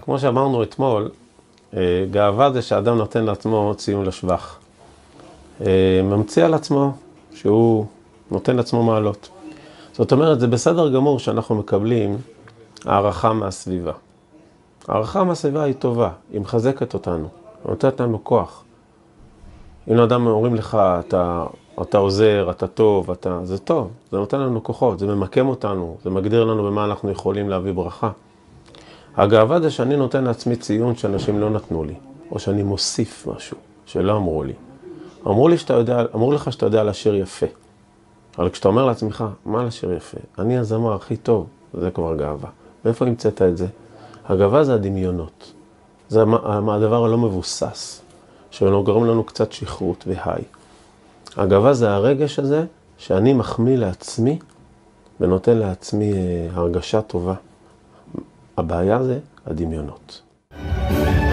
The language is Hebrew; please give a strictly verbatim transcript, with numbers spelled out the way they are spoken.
כמו שאמרנו אתמול, גאווה זה שאדם נותן לעצמו ציון לשבח. ממציא על עצמו שהוא נותן לעצמו מעלות. זאת אומרת, זה בסדר גמור שאנחנו מקבלים הערכה מהסביבה. הערכה מהסביבה היא טובה, היא מחזקת אותנו, נותנת לנו כוח. אם אדם אומרים לך, אתה, אתה עוזר, אתה טוב, אתה, זה טוב, זה נותן לנו כוחות, זה ממקם אותנו, זה מגדיר לנו במה אנחנו יכולים להביא ברכה. הגאווה זה שאני נותן לעצמי ציון שאנשים לא נתנו לי, או שאני מוסיף משהו שלא אמרו לי. אמרו לי שאתה יודע, אמרו לך שאתה יודע לשיר יפה. אבל כשאתה אומר לעצמך, מה לשיר יפה? אני הזמר הכי טוב, זה כבר גאווה. מאיפה המצאת את זה? הגאווה זה הדמיונות. זה הדבר הלא מבוסס, שלא גורם לנו קצת שכרות והי. הגאווה זה הרגש הזה שאני מחמיא לעצמי ונותן לעצמי הרגשה טובה. הבעיה זה הדמיונות.